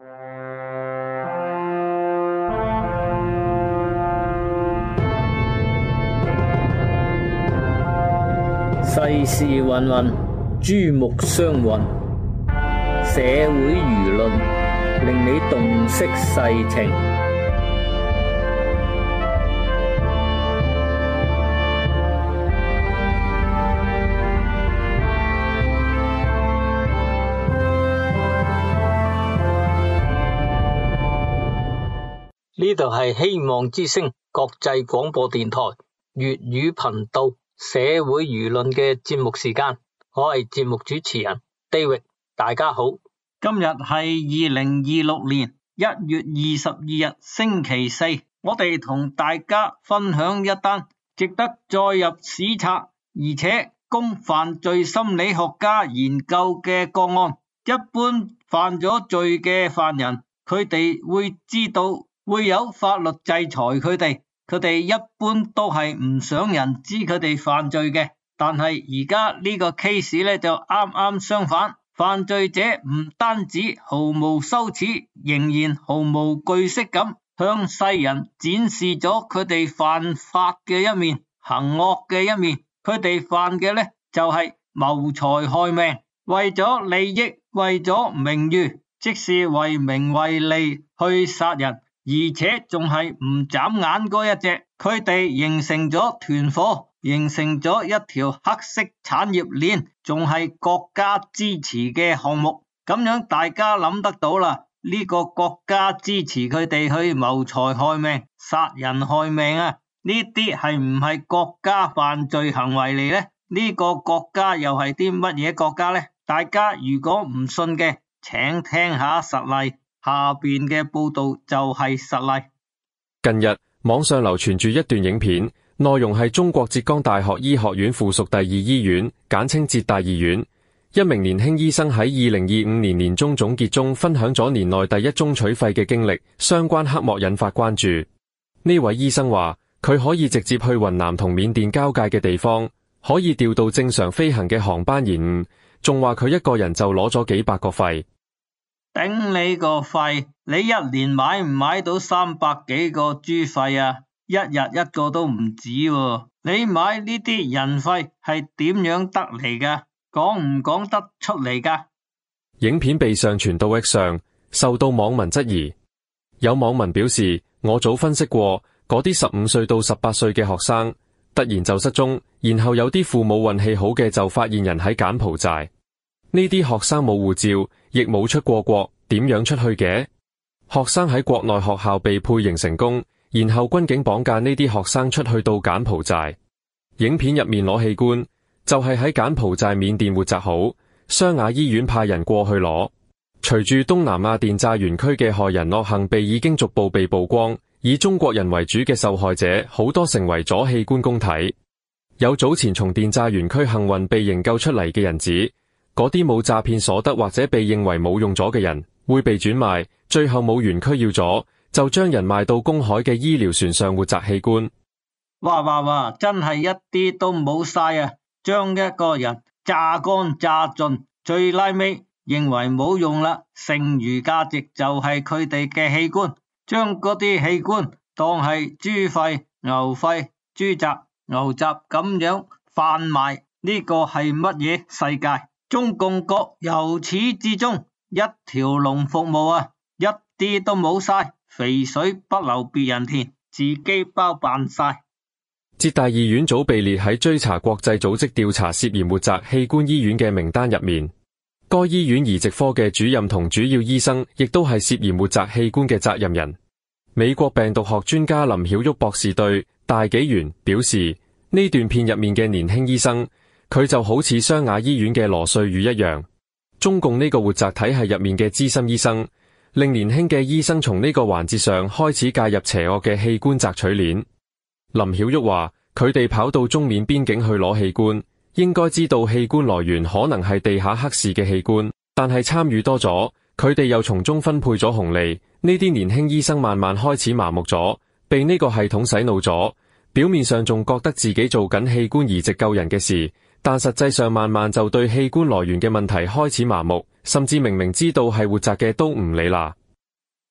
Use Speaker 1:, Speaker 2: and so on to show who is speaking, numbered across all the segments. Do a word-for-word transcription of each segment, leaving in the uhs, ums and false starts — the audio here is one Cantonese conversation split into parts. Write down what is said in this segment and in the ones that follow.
Speaker 1: 世事芸芸，珠目相混，社會輿論令你洞悉世情。呢度係希望之聲國際廣播電台粵語頻道社會輿論嘅節目時間，我係節目主持人 David， 大家好。
Speaker 2: 今日係二零二六年一月二十二日星期四，我哋同大家分享一單值得載入史冊，而且供犯罪心理學家研究嘅個案。一般犯咗罪嘅犯人，佢哋會知道會有法律制裁佢哋，佢哋一般都係唔想人知佢哋犯罪嘅。但係而家呢個 case 咧就啱啱相反，犯罪者唔單止毫無羞恥，仍然毫無懼色咁向世人展示咗佢哋犯法嘅一面，行惡嘅一面。佢哋犯嘅咧就係謀財害命，為咗利益，為咗名譽，即是為名為利去殺人。而且仲係唔眨眼嗰一隻，佢哋形成咗團伙，形成咗一條黑色產業鏈，仲係國家支持嘅項目。咁樣大家諗得到啦，呢個國家支持佢哋去謀財害命、殺人害命啊？呢啲係唔係國家犯罪行為嚟呢？呢個國家又係啲乜嘢國家呢？大家如果唔信嘅，請聽下實例。下邊嘅報道就係實例。
Speaker 3: 近日網上流傳住一段影片，內容係中國浙江大學醫學院附屬第二醫院，簡稱浙大醫院。一名年輕醫生喺二零二五年年終總結中分享咗年內第一宗取肺嘅經歷，相關黑幕引發關注。呢位醫生話，佢可以直接去雲南同緬甸交界嘅地方，可以調到正常飛行嘅航班延誤，仲話佢一個人就攞咗幾百個肺。
Speaker 2: 頂你個肺！你一年買唔買到三百幾個豬肺啊？一日一個都唔止喎。你買呢啲人肺係點樣得嚟噶？講唔講得出嚟噶？
Speaker 3: 影片被上傳到 X 上，受到網民質疑。有網民表示，我早分析過，嗰啲十五歲到十八歲嘅學生突然就失蹤，然後有啲父母運氣好嘅就發現人喺柬埔寨。呢啲學生冇護照，亦冇出過國，點樣出去嘅？學生喺國內學校被配型成功，然後軍警綁架呢啲學生出去到柬埔寨。影片入面攞器官，就係喺柬埔寨緬甸活摘好，湘雅醫院派人過去攞。隨住東南亞電詐園區嘅害人惡行被已經逐步被曝光，以中國人為主嘅受害者好多成為咗器官供體。有早前從電詐園區幸運被營救出嚟嘅人指，嗰啲冇詐騙所得或者被認為冇用咗嘅人會被轉賣，最後冇園區要咗，就將人賣到公海嘅醫療船上活摘器官。
Speaker 2: 哇哇哇！真係一啲都冇晒啊！將一個人榨乾榨盡，最拉尾認為冇用啦，剩餘價值就係佢哋嘅器官，將嗰啲器官當係豬肺、牛肺、豬雜、牛雜咁樣販賣，呢個係乜嘢世界？中共國由始至終一條龍服務啊，一啲都冇晒，肥水不流別人田，自己包辦晒。
Speaker 3: 浙大醫院早被列喺追查國際組織調查涉嫌活摘器官醫院嘅名單入面，該醫院移植科嘅主任同主要醫生亦都係涉嫌活摘器官嘅責任人。美國病毒學專家林曉旭博士對大紀元表示，呢段片入面嘅年輕醫生，佢就好似湘雅醫院嘅羅瑞宇一樣，中共呢個活摘體系入面嘅資深醫生，令年輕嘅醫生從呢個環節上開始介入邪惡嘅器官摘取鏈。林曉旭話，佢哋跑到中緬邊境去攞器官，應該知道器官來源可能係地下黑市嘅器官，但係參與多咗，佢哋又從中分配咗紅利。呢啲年輕醫生慢慢開始麻木咗，被呢個系統洗腦咗，表面上仲覺得自己做緊器官移植救人嘅事，但實際上慢慢就對器官來源嘅問題開始麻木，甚至明明知道係活摘嘅都唔理啦。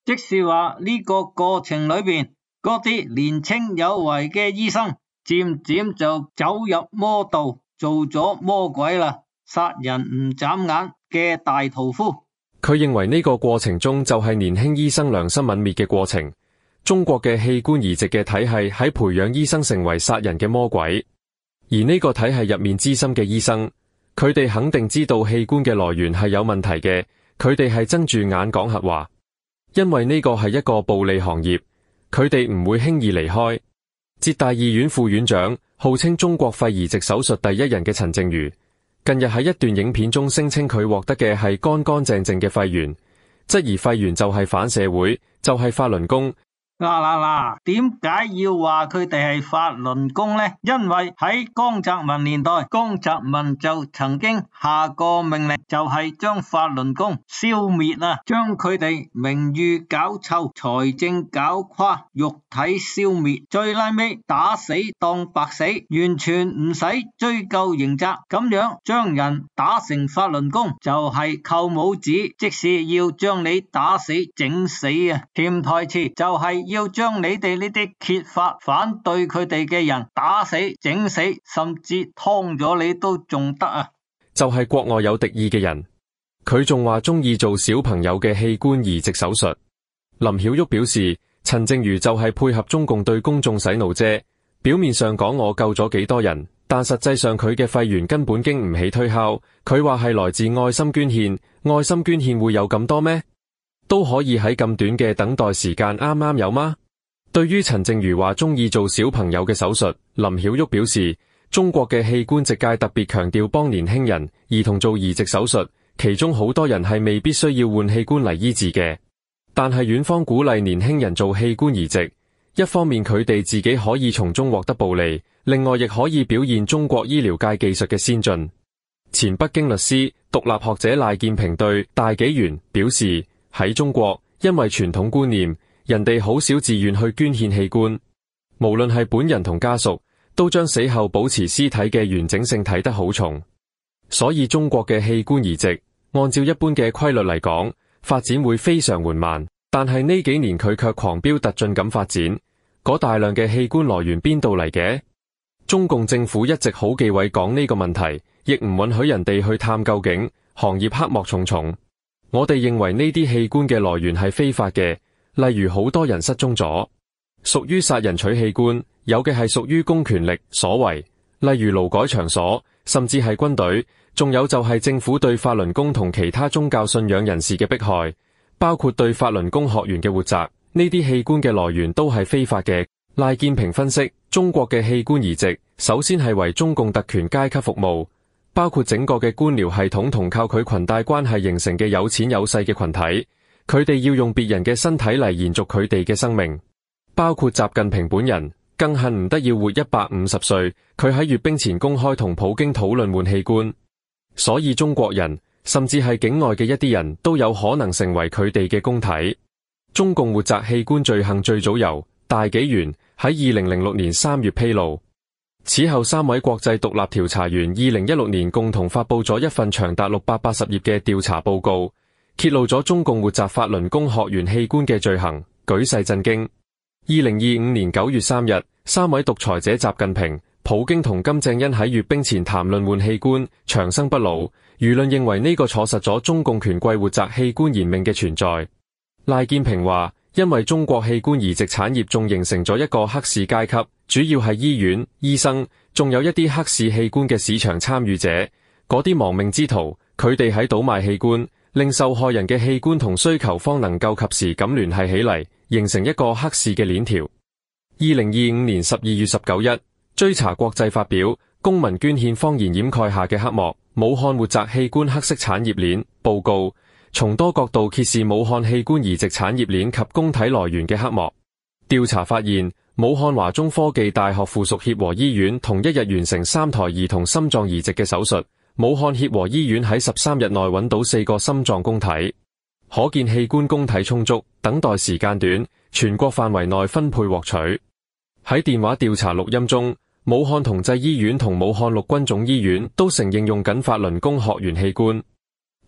Speaker 2: 即是話呢個過程裏邊，嗰啲年青有為嘅醫生，漸漸就走入魔道，做咗魔鬼啦，殺人唔眨眼嘅大屠夫。
Speaker 3: 佢認為呢個過程中就係年輕醫生良心泯滅嘅過程。中國嘅器官移植嘅體系喺培養醫生成為殺人嘅魔鬼，而呢個體系入面資深嘅醫生，佢哋肯定知道器官嘅來源係有問題嘅，佢哋係睜住眼講瞎話，因為呢個係一個暴利行業，佢哋唔會輕易離開。浙大醫院副院長，號稱中國肺移植手術第一人嘅陳靜瑜，近日喺一段影片中聲稱佢獲得嘅係乾乾淨淨嘅肺源，質疑肺源就係反社會，就係法輪功。
Speaker 2: 嗱嗱嗱，點解要話佢哋係法輪功呢？因為喺江澤民年代，江澤民就曾經下過命令，就係將法輪功消滅啊，將佢哋名譽搞臭，財政搞垮，肉體消滅，最拉尾打死當白死，完全唔使追究刑責，咁樣將人打成法輪功就係扣帽子，即是要將你打死整死啊！潛台詞就係要將你哋呢啲揭發反對佢哋嘅人打死整死，甚至劏咗你都仲得啊！
Speaker 3: 就係國外有敵意嘅人，佢仲話中意做小朋友嘅器官移植手術。林曉旭表示，陳靜瑜就係配合中共對公眾洗腦啫，表面上講我救咗幾多人，但實際上佢嘅肺源根本經唔起推敲。佢話係來自愛心捐獻，愛心捐獻會有咁多咩？都可以喺咁短嘅等待時間啱啱有嗎？對於陳靜瑜話中意做小朋友嘅手術，林曉旭表示，中國嘅器官植界特別強調幫年輕人、兒童做移植手術，其中好多人係未必需要換器官嚟醫治嘅。但係院方鼓勵年輕人做器官移植，一方面佢哋自己可以從中獲得暴利，另外亦可以表現中國醫療界技術嘅先進。前北京律師、獨立學者賴建平對大紀元表示，喺中國，因為傳統觀念，人哋好少自願去捐獻器官，無論係本人同家屬，都將死後保持屍體嘅完整性睇得好重。所以中國嘅器官移植，按照一般嘅規律嚟講，發展會非常緩慢。但係呢幾年佢卻狂飆突進咁發展，嗰大量嘅器官來源邊度嚟嘅？中共政府一直好忌諱講呢個問題，亦唔允許人哋去探究竟，行業黑幕重重。我哋認為呢啲器官嘅來源係非法嘅，例如好多人失蹤咗，屬於殺人取器官，有嘅係屬於公權力所為，例如勞改場所，甚至係軍隊，仲有就係政府對法輪功同其他宗教信仰人士嘅迫害，包括對法輪功學員嘅活摘，呢啲器官嘅來源都係非法嘅。賴建平分析，中國嘅器官移植首先係為中共特權階級服務，包括整個嘅官僚系統同靠佢裙帶關係形成嘅有錢有勢嘅群體，佢哋要用別人嘅身體嚟延續佢哋嘅生命，包括習近平本人，更恨唔得要活一百五十歲，佢喺閱兵前公開同普京討論換器官，所以中國人甚至係境外嘅一啲人都有可能成為佢哋嘅公體。中共活摘器官罪行最早由大紀元喺二零零六年三月披露，此後三位國際獨立調查員二零一六年共同發佈咗一份長達六百八十頁嘅調查報告，揭露咗中共活摘法輪功學員器官嘅罪行，舉世震驚。二零二五年九月三日，三位獨裁者習近平、普京同金正恩喺閱兵前談論換器官，長生不老。輿論認為呢個錯實咗中共權貴活摘器官延命嘅存在。賴建平話，因為中國器官移植產業仲形成咗一個黑市階級，主要係醫院、醫生，仲有一啲黑市器官嘅市場參與者，嗰啲亡命之徒，佢哋喺倒賣器官，令受害人嘅器官同需求方能夠及時咁聯繫起嚟，形成一個黑市嘅鏈條。二零二五年十二月十九日，追查國際發表《公民捐獻謊言掩蓋下嘅黑幕：武漢活摘器官黑色產業鏈》報告，從多角度揭示武漢器官移植產業鏈及供體來源嘅黑幕。調查發現，武漢華中科技大學附屬協和醫院同一日完成三台兒童心臟移植嘅手術，武漢協和醫院喺十三日內揾到四個心臟供體，可見器官供體充足，等待時間短，全國範圍內分配獲取。喺電話調查錄音中，武漢同濟醫院同武漢陸軍總醫院都承認用緊法輪功學員器官。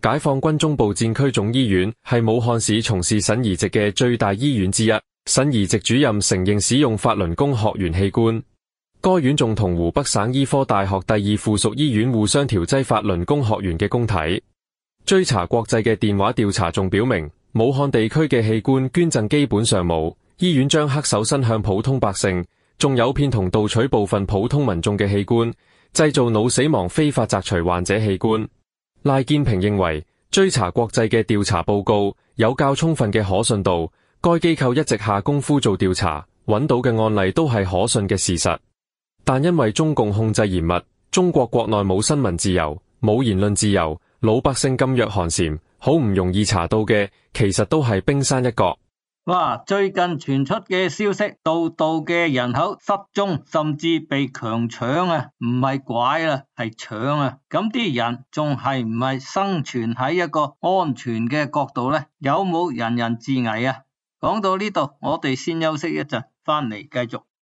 Speaker 3: 解放軍中部戰區總醫院係武漢市從事腎移植嘅最大醫院之一。腎移植主任承認使用法輪功學員器官。該院仲同湖北省醫科大學第二附屬醫院互相調劑法輪功學員嘅供體。追查國際嘅電話調查仲表明，武漢地區嘅器官捐贈基本上冇，醫院將黑手伸向普通百姓，仲有騙同盜取部分普通民眾嘅器官，製造腦死亡，非法摘除患者器官。賴建平認為，追查國際嘅調查報告有較充分嘅可信度。該機構一直下功夫做調查，揾到嘅案例都係可信嘅事實。但因為中共控制嚴密，中國國內冇新聞自由，冇言論自由，老百姓噤若寒蟬，好唔容易查到嘅，其實都係冰山一角。
Speaker 2: 哇！最近傳出嘅消息，道道嘅人口失蹤，甚至被強搶啊，唔係拐啦，係搶啊！咁啲人仲係唔係生存喺一個安全嘅角度呢？有冇人人自危啊？講到呢度，我哋先休息一陣，翻嚟繼續。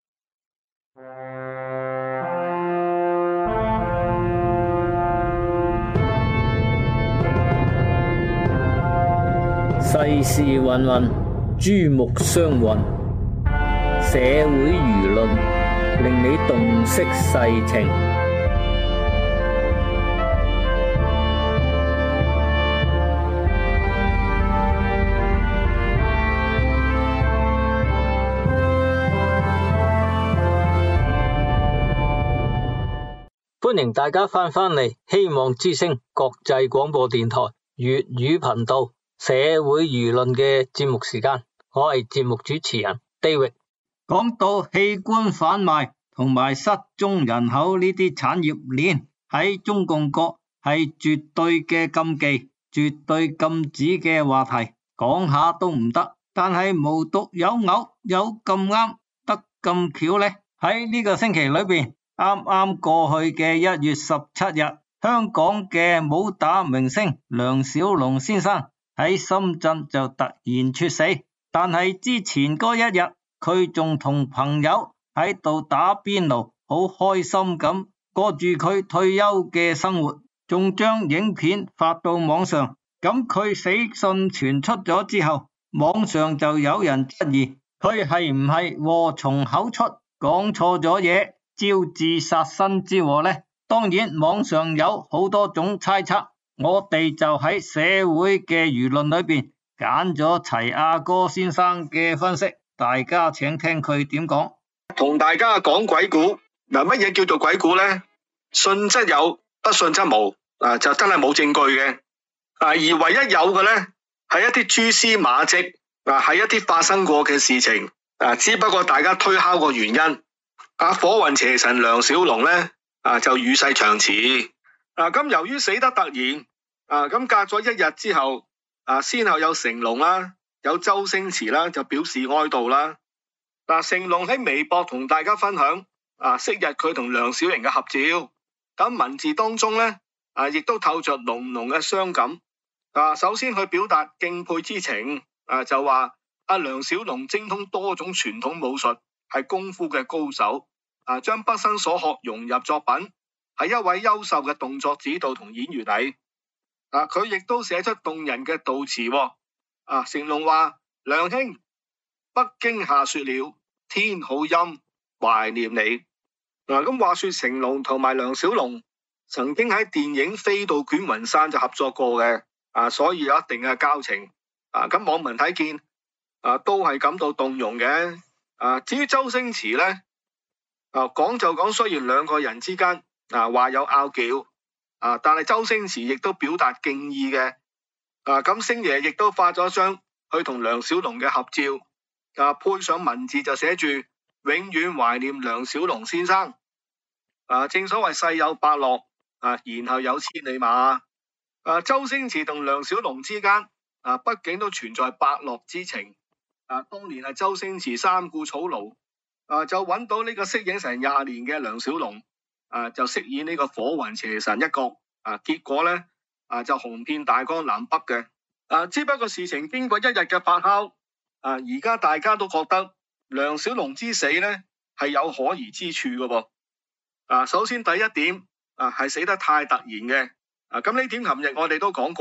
Speaker 1: 世事芸芸，珠目相混，社會輿論令你洞悉世情。歡迎大家翻返嚟希望之聲國際廣播電台粵語頻道社會輿論嘅節目時間，我係節目主持人 David。
Speaker 2: 講到器官販賣同埋失蹤人口呢啲產業鏈，喺中共國係絕對嘅禁忌，絕對禁止嘅話題，講下都唔得。但係無獨有偶，有咁啱得咁巧呢，喺呢個星期裏邊，啱啱過去嘅一月十七日，香港嘅武打明星梁小龍先生喺深圳就突然猝死，但係之前嗰一日，佢仲同朋友喺度打邊爐，好開心咁過住佢退休嘅生活，仲將影片發到網上。咁佢死訊傳出咗之後，網上就有人質疑佢係唔係禍從口出，講錯咗嘢，招致殺身之禍呢？當然網上有好多種猜測，我哋就喺社會嘅輿論裏邊揀咗齊阿哥先生嘅分析，大家請聽佢點講。
Speaker 4: 同大家講鬼故，嗱，乜嘢叫做鬼故呢？信則有，不信則無，啊就真係冇證據嘅。啊而唯一有嘅呢，係一啲蛛絲馬跡，啊係一啲發生過嘅事情，啊只不過大家推敲個原因。啊火雲邪神梁小龍呢，啊就與世長辭。啊咁由於死得突然，啊咁隔咗一日之後，啊先後有成龍啦，有周星馳啦，就表示哀悼啦。嗱，成龍喺微博同大家分享，啊昔日佢同梁小玲嘅合照，咁文字當中呢，啊亦都透着濃濃嘅傷感。啊首先去表達敬佩之情，啊就話阿梁小龍精通多種傳統武術，係功夫嘅高手，啊將畢生所學融入作品，係一位優秀嘅動作指導同演員嚟。啊佢亦都寫出動人嘅悼詞。啊成龍話：梁兄，北京下雪了，天好陰，懷念你。嗱咁話說，成龍同埋梁小龍曾經喺電影《飛到捲雲山》就合作過嘅，啊所以有一定嘅交情。啊咁網民睇見，啊都係感到動容嘅。啊至於周星馳呢，啊講就講，雖然兩個人之間啊話有拗撬，啊但係周星馳亦都表達敬意嘅。啊咁星爺亦都發咗張佢同梁小龍嘅合照。啊，配上文字就寫住永遠懷念梁小龍先生。啊，正所謂世有伯樂，啊，然後有千里馬。啊，周星馳同梁小龍之間，啊，畢竟都存在伯樂之情。啊，當年係周星馳三顧草廬，啊，就揾到呢個適應成廿年嘅梁小龍，啊，就飾演呢個火雲邪神一角。啊，結果呢，啊，就紅遍大江南北嘅。啊，只不過事情經過一日嘅發酵。啊！而家大家都覺得梁小龍之死呢係有可疑之處嘅噃。啊，首先第一點啊係死得太突然嘅。啊，咁呢點琴日我哋都講過。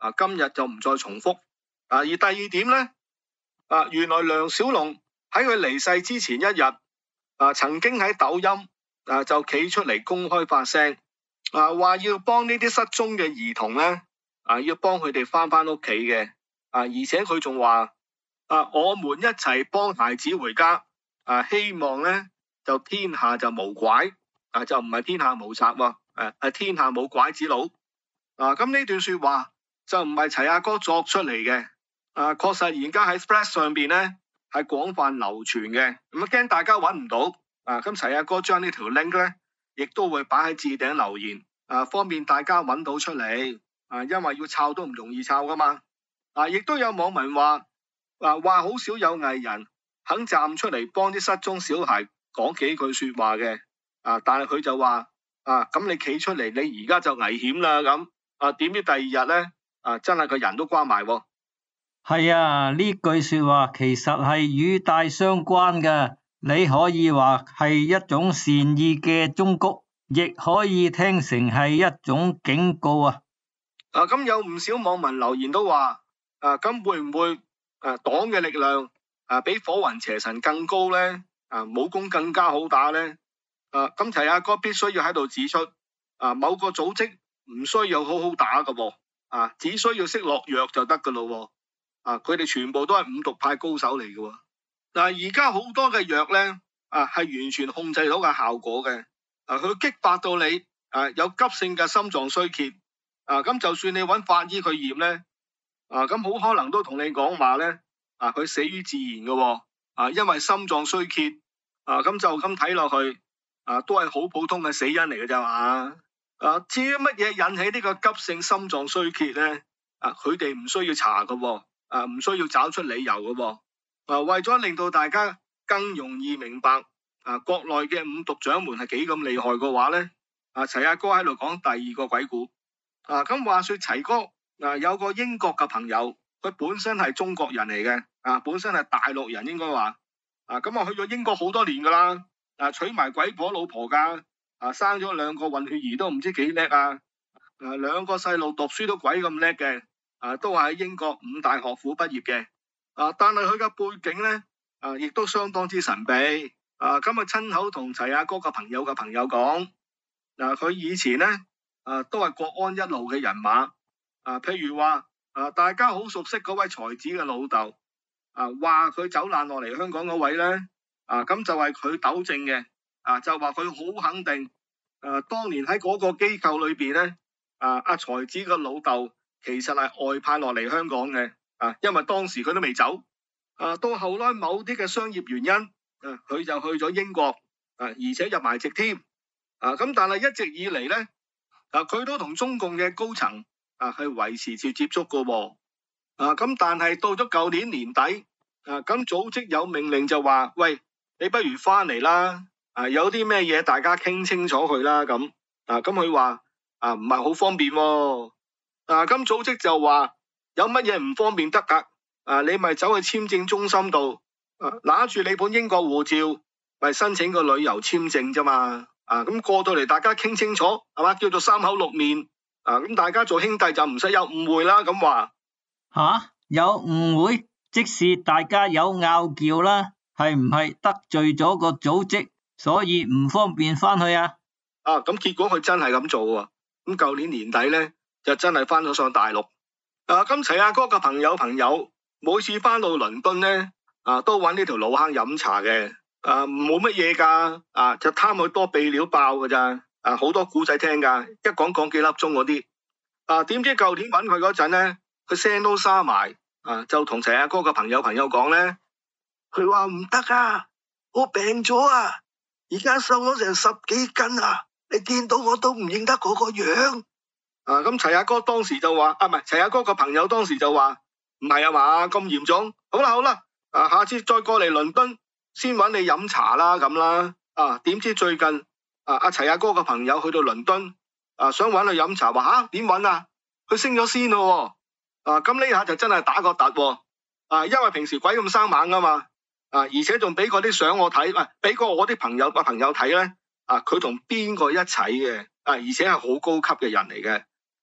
Speaker 4: 啊，今日就唔再重複。啊，而第二點咧，啊，原來梁小龍喺佢離世之前一日，啊，曾經喺抖音啊就企出嚟公開發聲，啊，話要幫呢啲失蹤嘅兒童咧，啊，要幫佢哋翻翻屋企嘅，啊，而且佢仲話，啊，我們一齊幫孩子回家，啊，希望咧就天下就無拐，啊，就唔係天下無賊喎，誒、啊，係天下冇拐子佬。啊，咁呢段說話就唔係齊阿哥作出嚟嘅，啊，確實而家喺 Spread 上邊咧係廣泛流傳嘅，咁啊驚大家揾唔到，啊，咁齊阿哥將呢條 link 咧，亦都會擺喺置頂留言，啊，方便大家揾到出嚟，啊，因為要抄都唔容易抄噶嘛，啊，亦都有網民話，啊，話好少有藝人肯站出嚟幫啲失蹤小孩講幾句說話嘅，啊，但係佢就話，啊，咁你企出嚟，你而家就危險啦咁。啊！點知第二日咧，啊，真係個人都關埋喎。
Speaker 2: 係啊，呢句說話其實係語帶相關嘅，你可以話係一種善意嘅忠告，亦可以聽成係一種警告啊。
Speaker 4: 啊，咁有唔少網民留言都話，啊，咁會唔會啊黨嘅力量啊比火雲邪神更高咧？啊，武功更加好打咧？啊，咁齊阿哥必須要喺度指出，啊，某個組織唔需要好好打㗎喎，啊，只需要識落藥就得㗎咯，啊，佢哋全部都係五毒派高手嚟嘅。但係而家好多嘅藥咧，啊，係完全控制到嘅效果嘅，啊，佢激發到你啊有急性嘅心臟衰竭，啊，咁就算你揾法醫去驗咧，啊，咁好可能都同你講話咧，啊，佢死於自然嘅，啊，因為心臟衰竭，啊，咁就咁睇落去，啊，都係好普通嘅死因嚟嘅咋嘛。啊，至於乜嘢引起呢個急性心臟衰竭咧？啊，佢哋唔需要查嘅，啊，唔需要找出理由嘅，啊，為咗令到大家更容易明白，啊，國內嘅五毒掌門係幾咁厲害嘅話咧，啊，齊阿哥喺度講第二個鬼故，啊，咁話說齊哥，啊，有個英國嘅朋友，佢本身係中國人嚟嘅，啊，本身係大陸人應該話，啊，咁啊去咗英國好多年噶啦，啊，娶埋鬼婆老婆噶。啊，生咗兩個混血兒都唔知幾叻啊！啊，兩個細路讀書都鬼咁叻嘅，啊，都係喺英國五大學府畢業嘅，啊，但係佢嘅背景咧，啊，亦都相當之神秘，啊，咁啊親口同齊阿哥嘅朋友嘅朋友講，嗱，佢以前咧，啊，都係國安一路嘅人馬，啊，譬如話，啊，大家好熟悉嗰位才子嘅老豆，啊，話佢走難落嚟香港嗰位咧，啊，咁就係佢糾正嘅。啊，就話佢好肯定，誒、啊，當年喺嗰個機構裏邊咧，啊，阿才子個老豆其實係外派落嚟香港嘅，啊，因為當時佢都未走，啊，到後來某啲嘅商業原因，啊，佢就去咗英國，啊，而且入埋籍添，啊，咁但係一直以嚟咧，啊，佢都同中共嘅高層，啊，係維持住接觸㗎喎，啊，咁但係到咗舊年年底，啊，咁組織有命令就話，喂，你不如翻嚟啦。啊，有啲咩嘢大家傾清楚佢啦，咁啊，咁佢話啊唔係好方便喎，啊，咁組織就話有乜嘢唔方便得噶，啊，你咪走去簽證中心度，啊，拿住你本英國護照，咪申請個旅遊簽證啫嘛，啊，咁過到嚟大家傾清楚，係嘛，叫做三口六面，啊，咁大家做兄弟就唔使有誤會啦，咁話
Speaker 2: 吓有誤會，即使大家有拗撬啦，係唔係得罪咗個組織？所以唔方便翻去啊！
Speaker 4: 啊，咁結果佢真係咁做喎。咁舊年年底咧，就真係翻咗上大陸。啊，咁齊阿哥嘅朋友朋友，每次翻到倫敦咧，啊，都揾呢條老坑飲茶嘅。啊，冇乜嘢噶，啊，就貪佢多秘料爆噶咋。啊，好多古仔聽噶，一講講幾粒鐘嗰啲。啊，點知舊年揾佢嗰陣咧，佢聲都沙埋。啊，就同齊阿哥嘅朋友朋友講咧，佢話唔得啊，我病咗啊！而家瘦咗成十幾斤啊！你見到我都唔認得嗰個樣。啊，咁齊阿哥當時就話，啊，唔係齊阿哥個朋友當時就話，唔係啊嘛，咁嚴重。好啦好啦，啊，下次再過嚟倫敦先揾你飲茶啦咁啦。啊，點知最近啊阿齊阿哥個朋友去到倫敦，啊，想揾佢飲茶，話吓點揾啊？佢升咗仙咯。啊，咁呢下就真係打個突喎。啊，因為平時鬼咁生猛啊嘛。啊！而且仲俾嗰啲相我睇，啊，俾過我啲朋友個朋友睇咧，啊，佢同邊個一齊嘅，啊，而且係好高級嘅人嚟嘅，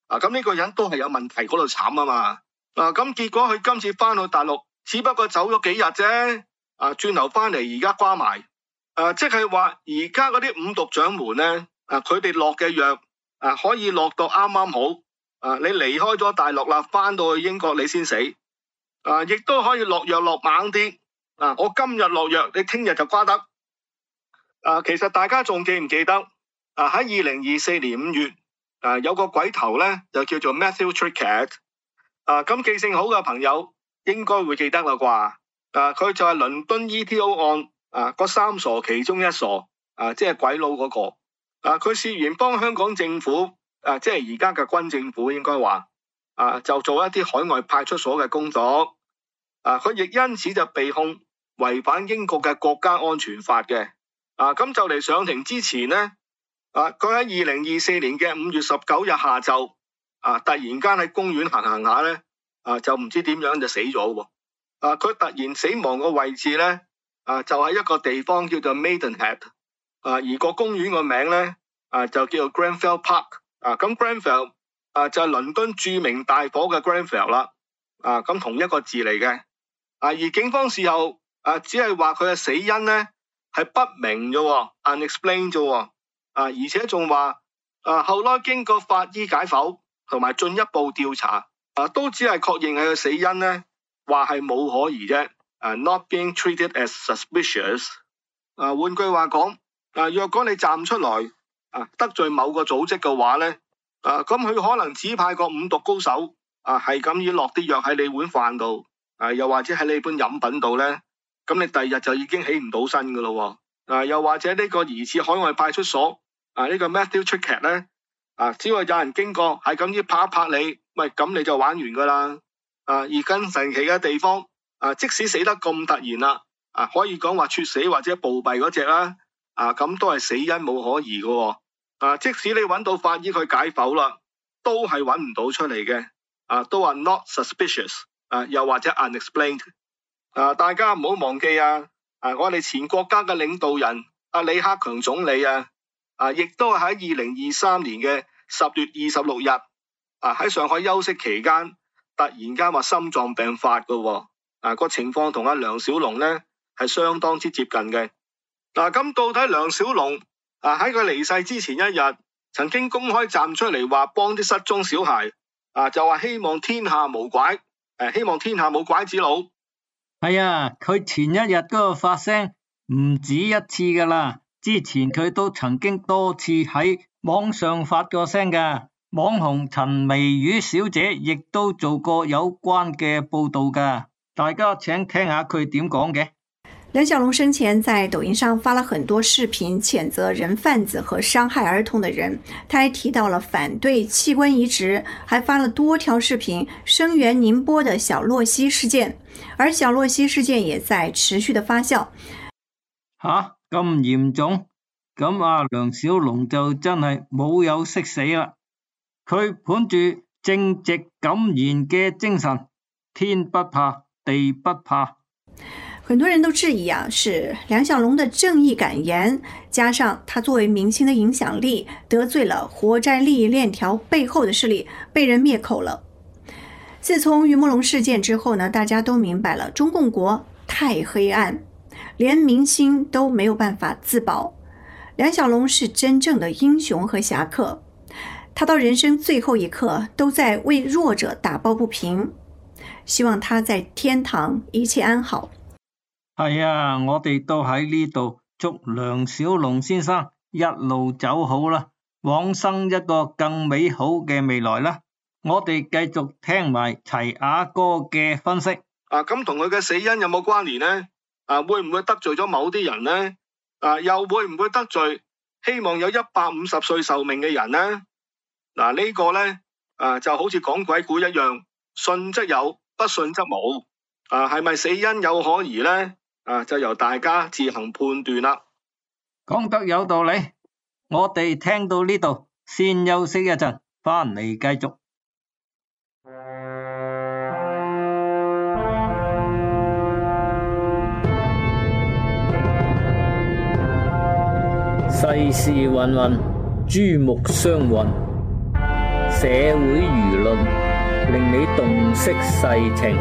Speaker 4: 啊，咁呢個人都係有問題嗰度慘啊嘛。啊，咁結果佢今次翻到大陸，只不過走咗幾日啫。啊，轉頭翻嚟而家瓜埋。啊，即係話而家嗰啲五毒掌門咧，啊，佢哋落嘅藥啊，可以落到啱啱好。啊，你離開咗大陸啦，翻到去英國你先死。啊，亦都可以落藥落猛啲。啊，我今日落藥，你聽日就瓜得。啊，其實大家仲記唔記得？啊，喺二零二四年五月，啊，有個鬼頭咧，就叫做 Matthew Trickett。啊，咁記性好嘅朋友應該會記得啦啩。啊，佢就係倫敦 E T O 案啊嗰三傻其中一傻。啊，即係鬼佬嗰個。啊，佢涉嫌幫香港政府，啊，即係而家嘅軍政府應該話，啊，就做一啲海外派出所嘅工作。啊，佢亦因此就被控違反英國嘅國家安全法嘅。啊，咁就嚟上庭之前呢，啊，佢喺二零二四年嘅五月十九日下晝，啊，突然間喺公園行行下咧，啊，就唔知點樣就死咗喎。啊，佢突然死亡嘅位置咧，啊，就喺一個地方叫做 Maidenhead。啊，而個公園個名咧，啊，就叫做 Grenfell Park。啊，咁 Grenfell 啊就係倫敦著名大火嘅 Grenfell 啦。啊，咁同一個字嚟嘅。啊，而警方事後啊，只係話佢嘅死因咧係不明啫 ，unexplained 啫。啊，而且仲話啊，後來經過法醫解剖同埋進一步調查，啊，都只係確認佢嘅死因咧，話係冇可疑啫。啊 ，not being treated as suspicious。啊，換句話講，啊，若果你站出來啊得罪某個組織嘅話咧，啊，咁佢可能指派個五毒高手啊，係咁要落啲藥喺你碗飯度。啊，又或者喺你杯飲品度咧，咁你第二日就已經起唔到身噶咯。啊，又或者呢個疑似海外派出所啊，呢個 Matthew Trickett 咧，啊，只要有人經過，係咁要拍一拍你，喂，咁你就玩完噶啦。啊，而更神奇嘅地方，啊，即使死得咁突然啦，啊，可以講話猝死或者暴斃嗰隻啦，啊，咁都係死因冇可疑噶。啊，即使你揾到法醫去解剖啦，都係揾唔到出嚟嘅。啊，都話 not suspicious。啊，又或者 unexplained。啊，大家唔好忘記啊！啊，我哋前國家嘅領導人阿李克強總理啊，啊，亦都係喺二零二三年嘅十月二十六日，啊，喺上海休息期間，突然間話心臟病發噶。啊，個情況同阿梁小龍咧係相當之接近嘅。嗱、啊，咁到底梁小龍啊喺佢離世之前一日，曾經公開站出嚟話幫啲失蹤小孩，啊，就話希望天下無拐。誒，希望天下冇拐子佬。
Speaker 2: 係啊，佢前一日嗰個發聲唔止一次噶啦，之前佢都曾經多次喺網上發過聲噶。網紅陳微宇小姐亦都做過有關嘅報道噶，大家請聽下佢點講嘅。
Speaker 5: 梁小龍生前在抖音上发了很多视频，谴责人贩子和伤害儿童的人。他还提到了反对器官移植，还发了多条视频声援宁波的小洛西事件。而小洛西事件也在持續的發酵。
Speaker 2: 吓，咁嚴重？咁阿梁小龍就真係冇有識死啦。佢本住正直敢言嘅精神，天不怕地不怕。
Speaker 5: 很多人都質疑啊，是梁小龍的正義感言，加上他作為明星的影響力，得罪了活摘利益鏈條背後的勢力，被人滅口了。自從於墨龍事件之後呢，大家都明白了，中共國太黑暗，連明星都沒有辦法自保。梁小龍是真正的英雄和俠客，他到人生最後一刻都在為弱者打抱不平，希望他在天堂一切安好。
Speaker 2: 係啊，我哋都喺呢度祝梁小龍先生一路走好啦，往生一個更美好嘅未來啦。我哋繼續聽埋齊阿哥嘅分析。
Speaker 4: 啊，咁同佢嘅死因有冇關聯呢？啊，會唔會得罪咗某啲人呢？啊，又會唔會得罪希望有一百五十歲壽命嘅人呢？嗱、啊，呢、呢個呢，啊，就好似講鬼故一樣，信則有，不信則無。啊，係咪死因有可疑呢？啊，就由大家自行判斷啦。
Speaker 2: 講得有道理，我哋聽到呢度先休息一陣，翻嚟繼續。
Speaker 1: 世事芸芸，珠目相混， 社會輿論，令你洞悉世情。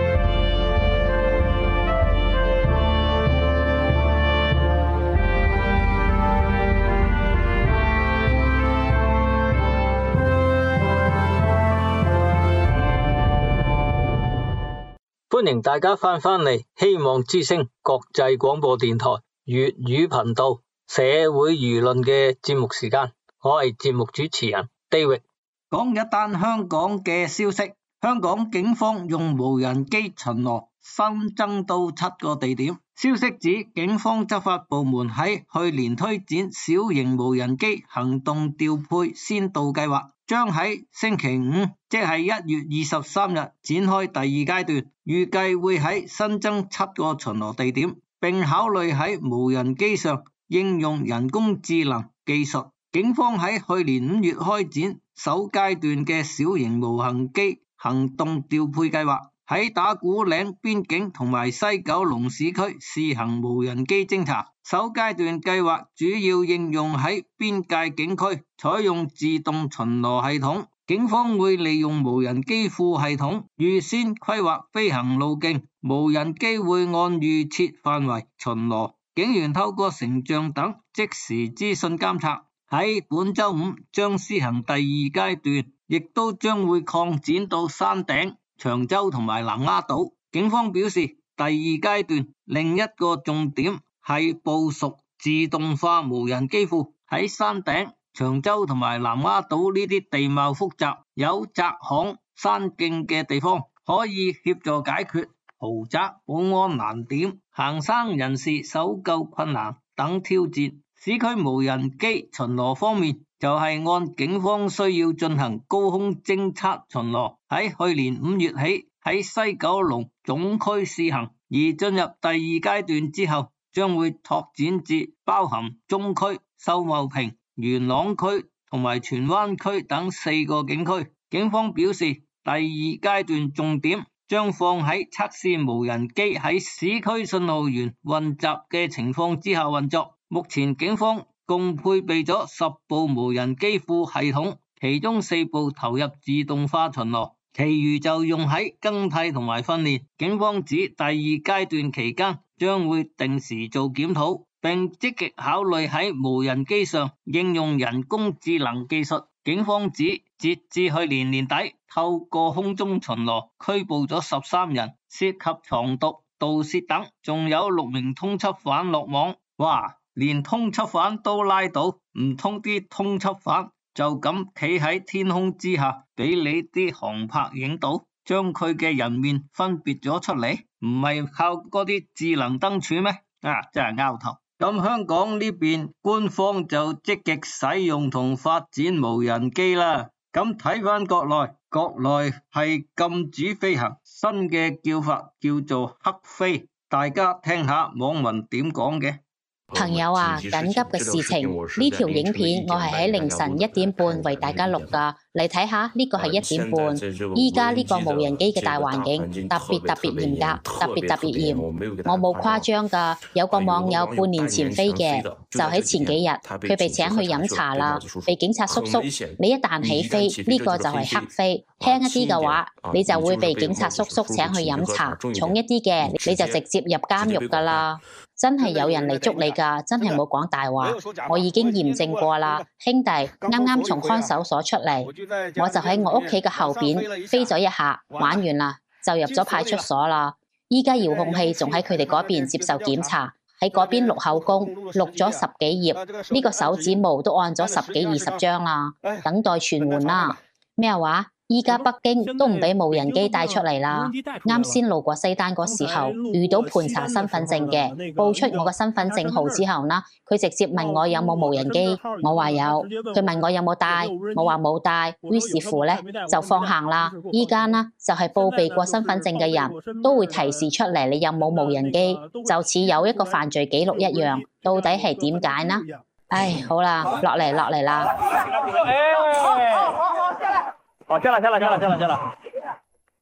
Speaker 1: 歡迎大家翻返嚟希望之聲國際廣播電台粵語頻道社會輿論嘅節目時間，我係節目主持人 David。
Speaker 2: 講一單香港嘅消息，香港警方用無人機巡邏新增到七個地點。消息指警方執法部門喺去年推展小型無人機行動調配先導計劃，將喺星期五，即係一月二十三日展開第二階段，預計會喺新增七個巡邏地點，並考慮喺無人機上應用人工智能技術。警方喺去年五月開展首階段嘅小型無人機行動調配計劃，喺打鼓嶺邊境同埋西九龍市區試行無人機偵查。首階段計劃主要應用喺邊界警區，採用自動巡邏系統。警方會利用無人機庫系統預先規劃飛行路徑，無人機會按預設範圍巡邏，警員透過成像等即時資訊監察。喺本周五將施行第二階段，亦都將會擴展到山頂、長洲同埋南丫島。警方表示，第二階段另一個重點係部署自動化無人機庫，喺山頂、長洲同埋南丫島呢啲地貌複雜、有窄巷、山徑嘅地方，可以協助解決豪宅保安難點、行山人士搜救困難等挑戰。市區無人機巡邏方面，就係按警方需要進行高空偵測巡邏，喺去年五月起喺西九龍總區試行，而進入第二階段之後，將會拓展至包含中區、秀茂坪、元朗區同埋荃灣區等四個警區。警方表示，第二階段重點將放喺測試無人機喺市區信號源混雜嘅情況之下運作。目前警方共配備咗十部無人機庫系統，其中四部投入自動化巡邏，其餘就用喺更替同埋訓練。警方指第二階段期間將會定時做檢討，並積極考慮喺無人機上應用人工智能技術。警方指截至去年年底，透過空中巡邏拘捕咗十三人，涉及藏毒、盜竊等，仲有六名通緝犯落網。哇！連通緝犯都拉到，唔通啲通緝犯就咁企喺天空之下，俾你啲航拍影到，將佢嘅人面分別咗出嚟？唔係靠嗰啲智能燈柱咩？啊，真係拗頭。咁香港呢邊官方就積極使用同發展無人機啦。咁睇翻國內，國內係禁止飛行，新嘅叫法叫做黑飛，大家聽下網民點講嘅。
Speaker 6: 朋友啊，緊急嘅事情，呢條影片我係喺凌晨一點半為大家錄噶，你睇下呢個係一點半，依家呢個無人機嘅大環境特別特別嚴格，特別特別嚴，我冇誇張噶，有個網友半年前飛嘅，就喺前幾日，佢被請去飲茶啦，被警察叔叔，你一旦起飛，呢個就係黑飛，輕一啲嘅話，你就會被警察叔叔請去飲茶，重一啲嘅，你就直接入監獄噶啦。真係有人嚟捉你㗎，真係冇講大話。我已經驗證過啦，兄弟啱啱從看守所出嚟，我就喺我屋企嘅後邊飛咗一下，玩完啦就入咗派出所啦。依家遙控器仲喺佢哋嗰邊接受檢查，喺嗰邊錄口供，錄咗十幾頁，呢個手指模都按咗十幾二十張啦，等待傳喚啦。咩話？依家北京都唔俾無人機帶出嚟啦。啱先路過西單嗰時候，遇到盤查身份證嘅，報出我個身份證號之後呢，佢直接問我有冇無人機，我話有。佢問我有冇帶，我話冇帶。於是乎呢，就放行啦。依家呢就係報備過身份證嘅人都會提示出嚟，你有冇無人機，就似有一個犯罪記錄一樣。到底係點解呢？唉，好啦，落嚟落嚟啦。
Speaker 7: 哦，下來下來下來下來下來。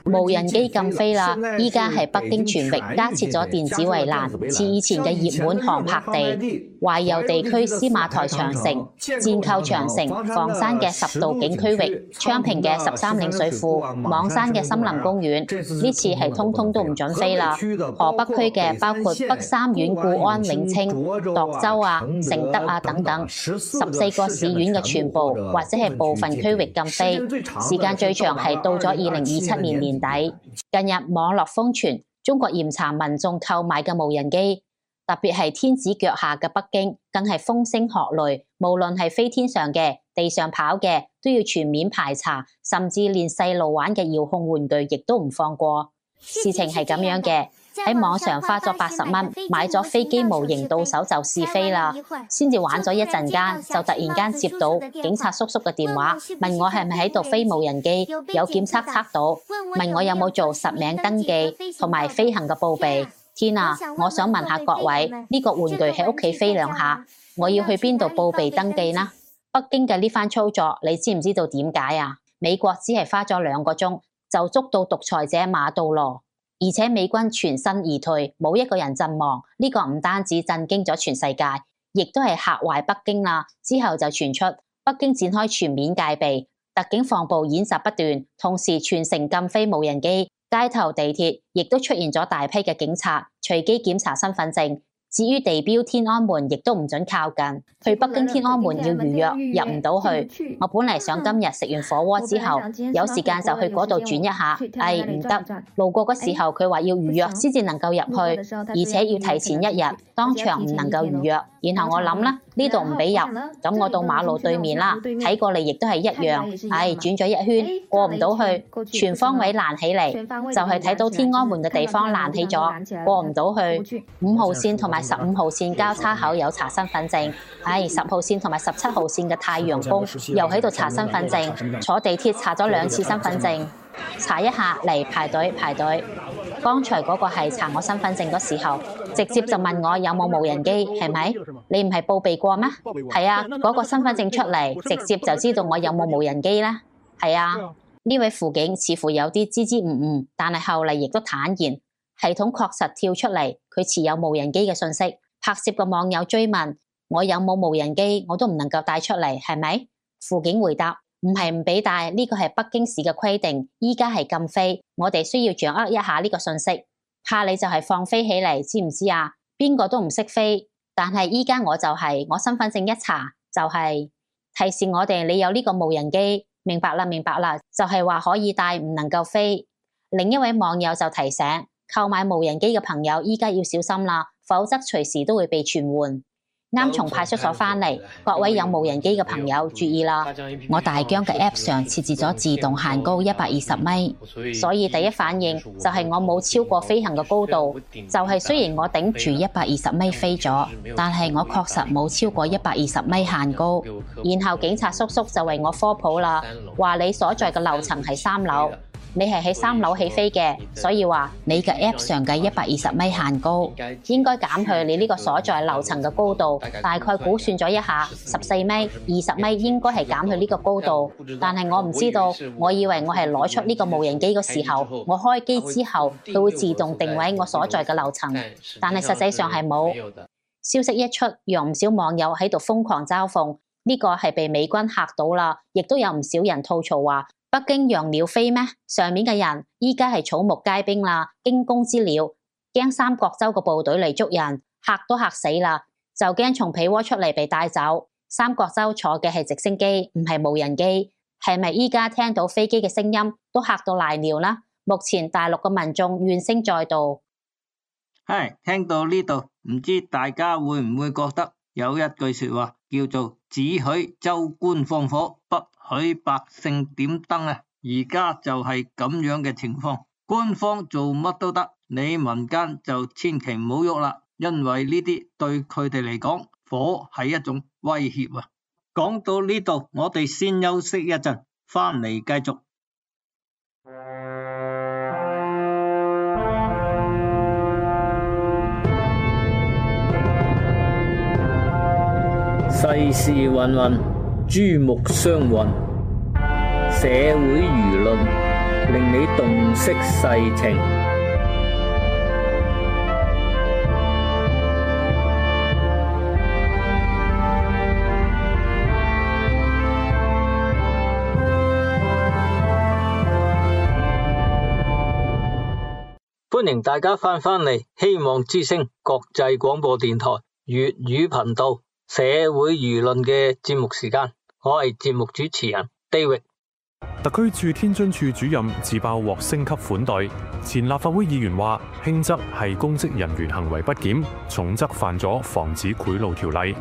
Speaker 6: 無人機禁飛啦，依家係北京全域加設咗電子圍欄，似以前嘅熱門航拍地。懷柔地區司馬台長城、箭扣長城、房山嘅十渡景區域、昌平嘅十三嶺水庫、網山嘅森林公園，呢次係通通都唔準飛啦。河北區嘅包括北三縣固安、永清、涿州啊、承德啊等等，十四個市縣嘅全部或者係部分區域禁飛，時間最長係到咗二零二七年年底。近日網絡瘋傳中國嚴查民眾購買嘅無人機，特別係天子腳下嘅北京，更係風聲鶴唳，無論係飛天上嘅、地上跑嘅，都要全面排查，甚至連細路玩嘅遙控玩具亦都唔放過。事情係咁樣嘅，喺網上花咗八十蚊買咗飛機模型到手就試飛啦，先至玩咗一陣間，就突然間接到警察叔叔嘅電話，問我係咪喺度飛無人機，有檢測測到，問我有冇做實名登記同埋飛行嘅報備。天啊！我想問下各位，呢個玩具喺屋企飛兩下，我要去邊度報備登記呢？北京嘅呢番操作，你知唔知道點解啊？美國只係花咗兩個鐘就捉到獨裁者馬杜羅，而且美軍全身而退，冇一個人陣亡。呢個唔單止震驚咗全世界，亦都係嚇壞北京啦。之後就傳出北京展開全面戒備，特警防暴演習不斷，同時全城禁飛無人機。街頭地鐵亦都出現咗大批嘅警察，隨機檢查身份證。至於地標天安門，亦都唔准靠近。去北京天安門要預約，入唔到去。我本嚟想今日食完火鍋之後，有時間就去嗰度轉一下，唉，唔得。路過嗰時候，佢話要預約先至能夠入去，而且要提前一日，當場唔能夠預約。然後我諗啦，呢度唔俾入，咁我到馬路對面啦，睇過嚟亦都係一樣。唉，轉咗一圈，過唔到去，全方位攔起嚟，就係睇到天安門嘅地方攔起咗，過唔到去。五號線同埋十五號線交叉口有查身份證，唉，十號線同埋十七號線嘅太陽宮又喺度查身份證，坐地鐵查咗兩次身份證，查一下嚟排隊排隊。剛才嗰個係查我身份證嗰時候，直接就問我有冇無人機，係咪？你唔係報備過咩？係啊，嗰個身份證出嚟，直接就知道我有冇無人機啦。係啊，呢位輔警似乎有啲支支吾吾，但係後嚟亦都坦言，系統確實跳出嚟，佢持有無人機嘅信息。拍攝嘅網友追問我有冇無人機，我都唔能夠帶出嚟，係咪？輔警回答：唔係唔俾帶，呢個係北京市嘅規定，依家係禁飛，我哋需要掌握一下呢個信息。怕你就係放飛起嚟，知唔知啊？邊個都唔識飛，但係依家我就係，我身份證一查就係提示我哋你有呢個無人機，明白啦明白啦，就係話可以帶，唔能夠飛。另一位網友就提醒，購買無人機嘅朋友依家要小心啦，否則隨時都會被傳喚。啱從派出所返嚟，各位有無人機嘅朋友注意啦！我大疆嘅 App 上設置咗自動限高一百二十米，所以第一反應就係我冇超過飛行嘅高度。就係雖然我頂住一百二十米飛咗，但係我確實冇超過一百二十米限高。然後警察叔叔就為我科普啦，話你所在嘅樓層係三樓。你係喺三樓起飛嘅，所以話你嘅 App 上嘅一百二十米限高，應該減去你呢個所在樓層嘅高度。大概估算咗一下，十四米、二十米應該係減去呢個高度。但係我唔知道，我以為我係攞出呢個無人機嘅時候，我開機之後，佢會自動定位我所在嘅樓層。但係實際上係冇。消息一出，讓唔少網友喺度瘋狂嘲諷，呢個係被美軍嚇到啦，亦都有唔少人吐槽話，北京讓鳥飛咩？上面嘅人依家係草木皆兵啦，驚弓之鳥，驚三角洲個部隊嚟捉人，嚇都嚇死啦，就驚從被窩出嚟被帶走。三角洲坐嘅係直升機，唔係無人機，係咪依家聽到飛機嘅聲音都嚇到賴尿啦？目前大陸嘅民眾怨聲載道。
Speaker 2: 係聽到呢度，唔知大家會唔會覺得有一句說話叫做只許州官放火，不許百姓點燈啊！而家就係咁樣嘅情況，官方做乜都得，你民間就千祈唔好喐啦，因為呢啲對佢哋嚟講，火係一種威脅啊！講到呢度，我哋先休息一陣，翻嚟繼續。
Speaker 1: 世事芸芸，珠目相混，社會輿論令你洞悉世情。歡迎大家翻返嚟希望之聲國際廣播電台粵語頻道社會輿論嘅節目時間，我係節目主持人 David。
Speaker 7: 特區駐天津處主任自爆獲升級款待，前立法會議員話輕則係公職人員行為不檢，重則犯咗防止賄賂條例。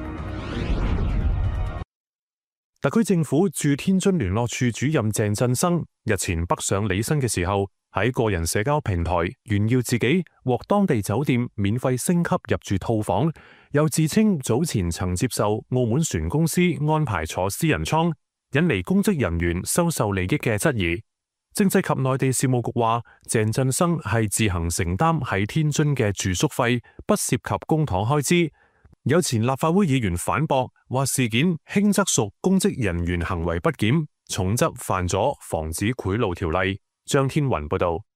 Speaker 7: 特區政府駐天津聯絡處主任鄭振生日前北上履新嘅時候，喺個人社交平台炫耀自己獲當地酒店免費升級入住套房，又自稱早前曾接受澳門船公司安排坐私人艙，引嚟公職人員收受利益嘅質疑。政制及內地事務局話，鄭振生係自行承擔喺天津嘅住宿費，不涉及公帑開支。有前立法會議員反駁，話事件輕則屬公職人員行為不檢，重則犯咗防止賄賂條例。張天雲報道。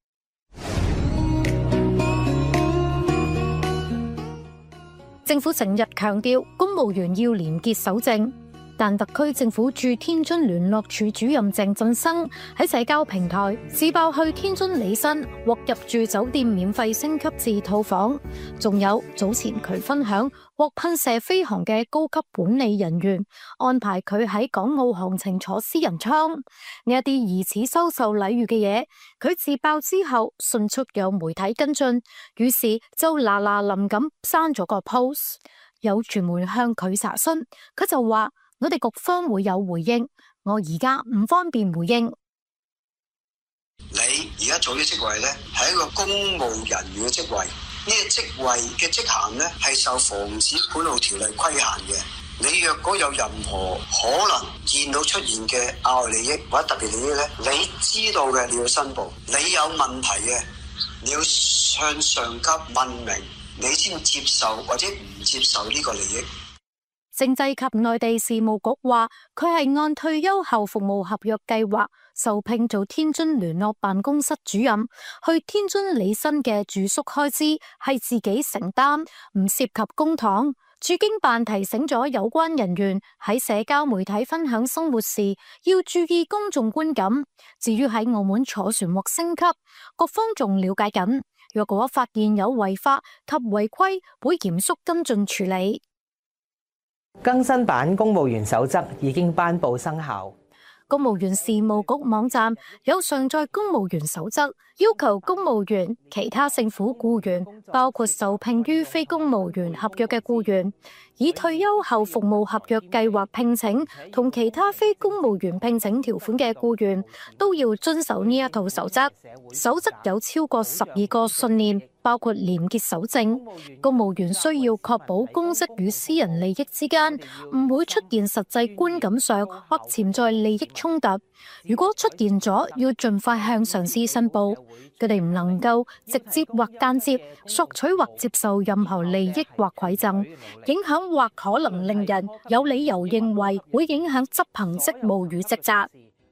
Speaker 8: 政府成日強調公務員要廉潔守正，但特區政府駐天津聯絡處主任鄭振生喺社交平台自爆去天津履新獲入住酒店免費升級至套房，仲有早前佢分享獲噴射飛航嘅高級管理人員安排佢喺港澳行程坐私人艙，呢一啲疑似收受禮遇嘅嘢，佢自爆之後迅速有媒體跟進，於是就嗱嗱臨咁刪咗個 post。有傳媒向佢查詢，佢就話我哋局方會有回應，我而家唔方便回應。
Speaker 9: 你而家做嘅職位呢，係一個公務人員嘅職位，呢個職位嘅職銜呢，係受防止賄賂條例規限嘅。你若果有任何可能見到出現嘅額外利益或者特別利益呢，你知道嘅你要申報，你有問題嘅你要向上級問明，你先接受或者唔接受呢個利益。
Speaker 8: 政制及內地事務局話，佢係按退休後服務合約計劃受聘做天津聯絡辦公室主任，去天津履新嘅住宿開支係自己承擔，唔涉及公帑。駐京辦提醒咗有關人員喺社交媒體分享生活時要注意公眾觀感。至於喺澳門坐船獲升級，各方仲了解緊，若果發現有違法及違規，會嚴肅跟進處理。
Speaker 10: 更新版公務員守則已經頒布生效。
Speaker 8: 公務員事務局網站有上載公務員守則，要求公務員、其他政府僱員，包括受聘於非公務員合約嘅僱員，以退休後服務合約計劃聘請同其他非公務員聘請條款嘅僱員，都要遵守呢一套守則。守則有超過十二個信念，包括廉潔守正。公務員需要確保公職與私人利益之間唔會出現實際觀感上或潛在利益衝突。如果出現咗，要盡快向上司申報。佢哋唔能夠直接或間接索取或接受任何利益或饋贈，影響或可能令人有理由認為會影響執行職務與職責。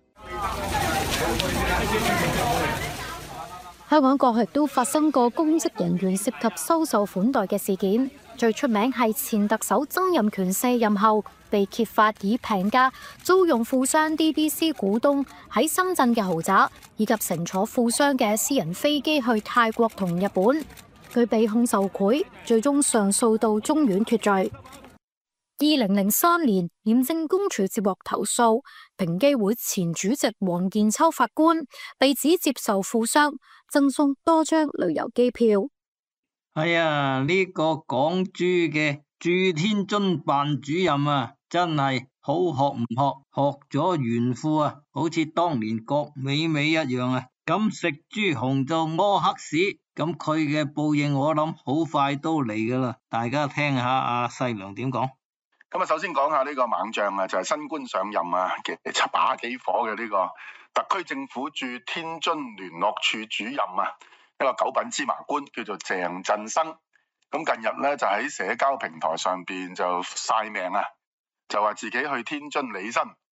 Speaker 8: 香港過去都發生過公職人員涉及收受款待嘅事件，最出名係前特首曾蔭權卸任後被揭發以平價租用富商 D B C 股東喺深圳嘅豪宅，以及乘坐富商嘅私人飛機去泰國同日本。佢被控受賄，最終上訴到中院脫罪。二零零三年，廉政公署接獲投訴，平機會前主席黃建秋法官被指接受富商贈送多張旅遊機票。
Speaker 2: 哎呀，呢個港珠嘅駐天津辦主任啊，真係好學唔學，學咗炫富啊，好似當年郭美美一樣啊，咁食豬紅就屙黑屎，咁佢嘅報應我諗好快都嚟噶啦，大家聽下阿細良點講。
Speaker 11: 咁啊，首先講下呢個猛將啊，就係新官上任啊嘅七把幾火嘅呢個特區政府駐天津聯絡處主任啊，一個九品芝麻官叫做鄭振生。咁近日咧就喺社交平台上邊就晒命啊，就話自己去天津履新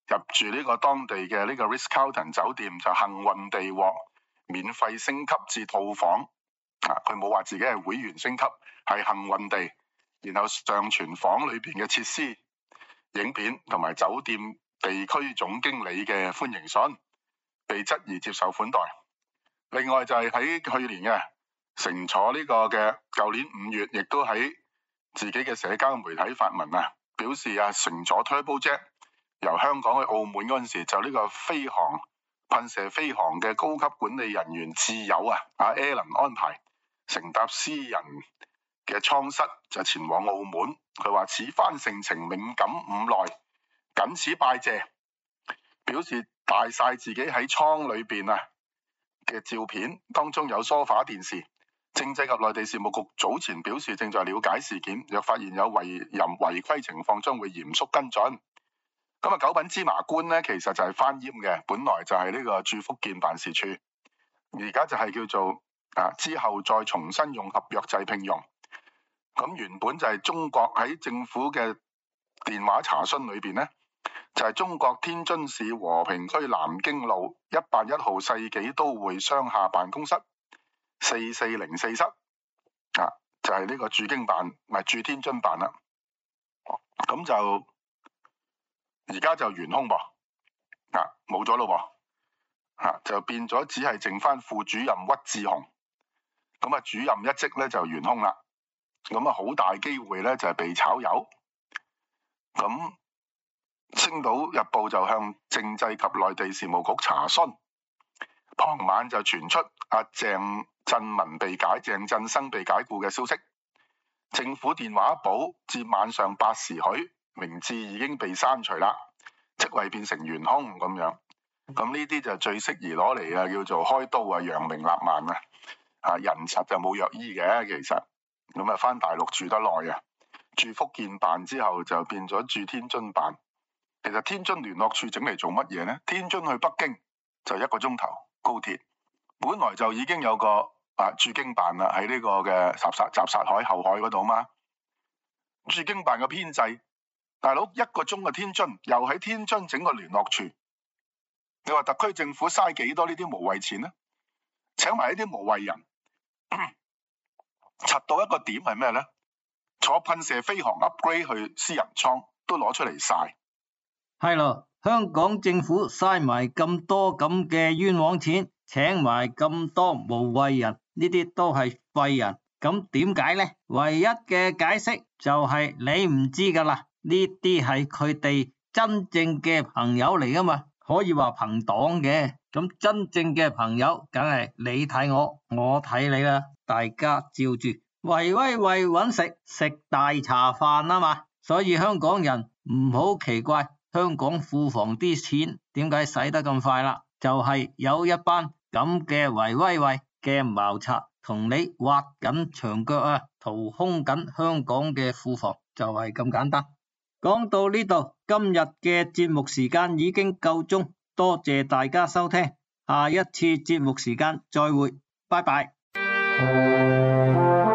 Speaker 11: 入住呢個當地嘅呢個 Ritz-Carlton 酒店，就幸運地獲免費升級至套房。啊，佢冇話自己係會員升級，係幸運地，然後上傳房裏邊嘅設施、影片同埋酒店地區總經理嘅歡迎信，被質疑接受款待。另外就係喺去年嘅乘坐呢個嘅舊年五月，亦都喺自己嘅社交媒體發文啊，表示啊乘坐 Turbojet 由香港去澳門嗰陣時，就呢個飛航噴射飛航嘅高級管理人員摯友啊阿 Alan 安排乘搭私人嘅艙室就前往澳門。佢話此番盛程銘感五內，僅此拜謝，表示帶晒自己喺艙裏邊啊嘅照片，當中有梳化電視。政制及內地事務局早前表示正在了解事件，若發現有違任違規情況，將會嚴肅跟進。咁啊，九品芝麻官呢，其實就係翻閹嘅，本來就係呢個駐福建辦事處，而家就係叫做啊之後再重新用合約制聘用。咁原本就係中國喺政府嘅電話查詢裏邊呢，就係中國天津市和平區南京路一八一號世紀都會商廈辦公室四四零四室啊，就係呢個駐京辦，唔係駐天津辦啦。咁就而家就懸空噃，啊冇咗咯噃，啊就變咗只係剩翻副主任屈志雄，咁啊主任一職咧就懸空啦，咁啊好大機會咧就係被炒魷。咁星島日報就向政制及內地事務局查詢，傍晚就傳出阿鄭振文被解、鄭振生被解僱嘅消息。政府電話簿至晚上八時許，名字已經被刪除啦，職位變成懸空咁樣。咁呢啲就最適宜攞嚟啊，叫做開刀啊，揚名立萬啊。啊人實就冇藥醫嘅，其實咁啊翻大陸住得耐啊，駐福建辦之後就變咗駐天津辦。其實天津聯絡處整嚟做乜嘢呢？天津去北京就一個鐘頭高鐵，本來就已經有個啊駐京辦啦，喺呢個嘅什剎什剎海後海嗰度嘛。駐京辦嘅編制，大佬一個鐘嘅天津，又喺天津整個聯絡處，你話特區政府嘥幾多呢啲無謂錢呢？請埋呢啲無謂人，柒到一個點係咩呢？坐噴射飛航 upgrade 去私人艙都攞出嚟晒。
Speaker 2: 係咯，香港政府嘥埋咁多咁嘅冤枉錢，請埋咁多無謂人，呢啲都係廢人。咁點解呢？唯一嘅解釋就係你唔知噶啦，呢啲係佢哋真正嘅朋友嚟噶嘛，可以話朋黨嘅。咁真正嘅朋友，梗係你睇我，我睇你啦，大家照住喂喂喂搵食，食大茶飯啊嘛。所以香港人唔好奇怪，香港庫房啲錢點解使得咁快啦？就係、是、有一班咁嘅喂喂喂嘅茅賊同你挖緊牆腳啊，掏空緊香港嘅庫房，就係、是、咁簡單。講到呢度，今日嘅節目時間已經夠鐘，多謝大家收聽，下一次節目時間再會，拜拜。